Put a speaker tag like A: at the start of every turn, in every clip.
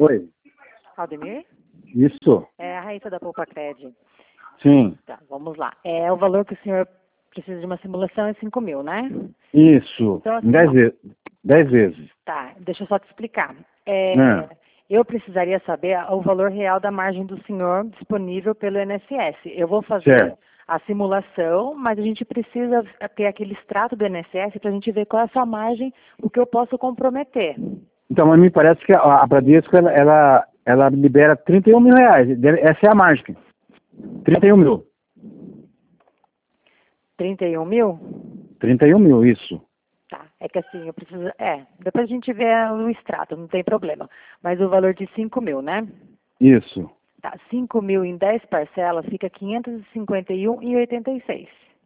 A: Oi,
B: Aldemir?
A: isso,
B: É a Raíssa da Poupa Cred.
A: sim,
B: Tá, vamos lá. O valor que o senhor precisa de uma simulação é 5 mil, né?
A: isso,
B: Então, assim,
A: em 10 vezes. 10 vezes.
B: Tá, deixa eu só te explicar.
A: Ah,
B: Eu precisaria saber o valor real da margem do senhor disponível pelo INSS. Eu vou fazer
A: certo.
B: a simulação, mas a gente precisa ter aquele extrato do INSS para a gente ver qual é a sua margem, o que eu posso comprometer.
A: Então, mas me parece que a Bradesco, ela libera 31 mil reais. Essa é a margem. 31 mil.
B: 31 mil?
A: 31 mil, isso.
B: Tá, é que assim, eu preciso. Depois a gente vê o extrato, não tem problema. Mas o valor de 5 mil, né?
A: Isso.
B: Tá, 5 mil em 10 parcelas fica 551,86.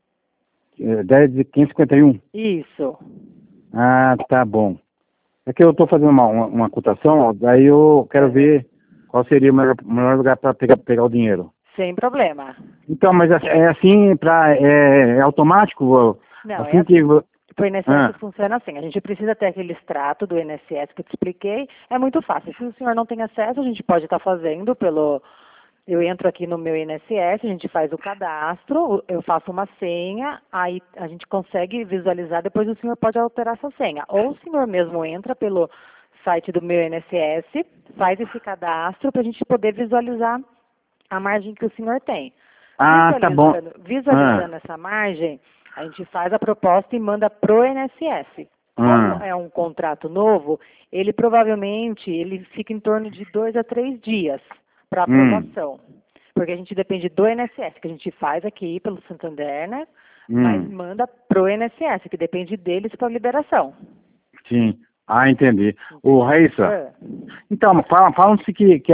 A: 10 de 551.
B: Isso.
A: Ah, tá bom. É que eu estou fazendo uma cotação, daí eu quero
B: Aham.
A: ver qual seria o melhor lugar para pegar o dinheiro.
B: Sem problema.
A: Então, mas é assim, é automático?
B: Não, é
A: Assim que...
B: assim. O INSS
A: Ah,
B: funciona assim. A gente precisa ter aquele extrato do INSS que eu te expliquei. É muito fácil. Se o senhor não tem acesso, a gente pode estar fazendo pelo. Eu entro aqui no meu INSS, a gente faz o cadastro, eu faço uma senha, aí a gente consegue visualizar, depois o senhor pode alterar essa senha. Ou o senhor mesmo entra pelo site do meu INSS, faz esse cadastro para a gente poder visualizar a margem que o senhor tem.
A: tá bom. Ah,
B: Visualizando essa margem, a gente faz a proposta e manda pro INSS. Como
A: ah,
B: é um contrato novo, ele provavelmente ele fica em torno de 2 a 3 dias para
A: hum,
B: aprovação. Porque a gente depende do INSS, que a gente faz aqui pelo Santander, né? Mas
A: hum,
B: manda pro INSS, que depende deles para liberação.
A: sim. Ah, entendi. Ô,
B: Entendeu?
A: Raíssa, então, falam-se que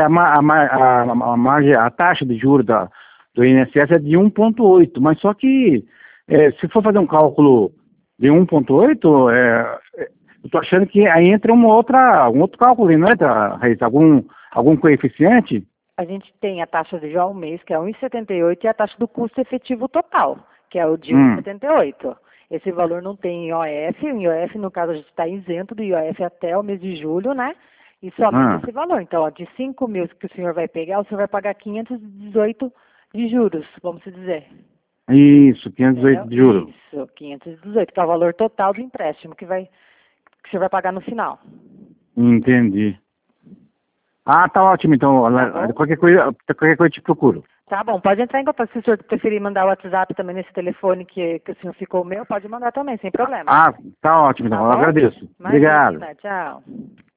A: a margem, a taxa de juros do INSS é de 1,8, mas só que se for fazer um cálculo de 1,8, eu estou achando que aí entra um outro cálculo, não é, Raíssa? Algum coeficiente?
B: A gente tem a taxa de ao mês, que é 1,78, e a taxa do custo efetivo total, que é o de
A: Hum,
B: 1,78. Esse valor não tem IOF, o IOF, no caso, a gente está isento do IOF até o mês de julho, né? E somente
A: ah,
B: esse valor. Então, ó, de 5 mil que o senhor vai pegar, o senhor vai pagar 518 de juros, vamos dizer.
A: isso, 518
B: Entendeu?
A: de juros.
B: Isso, 518, que é o valor total do empréstimo que o senhor vai pagar no final.
A: Entendi. Ah, tá ótimo, então,
B: Tá bom?
A: qualquer coisa eu te procuro.
B: Tá bom, pode entrar em contato. Se o senhor preferir mandar o WhatsApp também nesse telefone que o senhor ficou o meu, pode mandar também, sem problema.
A: Ah, tá ótimo, então,
B: Tá
A: eu
B: bom?
A: agradeço. Obrigado.
B: Imagina, tchau.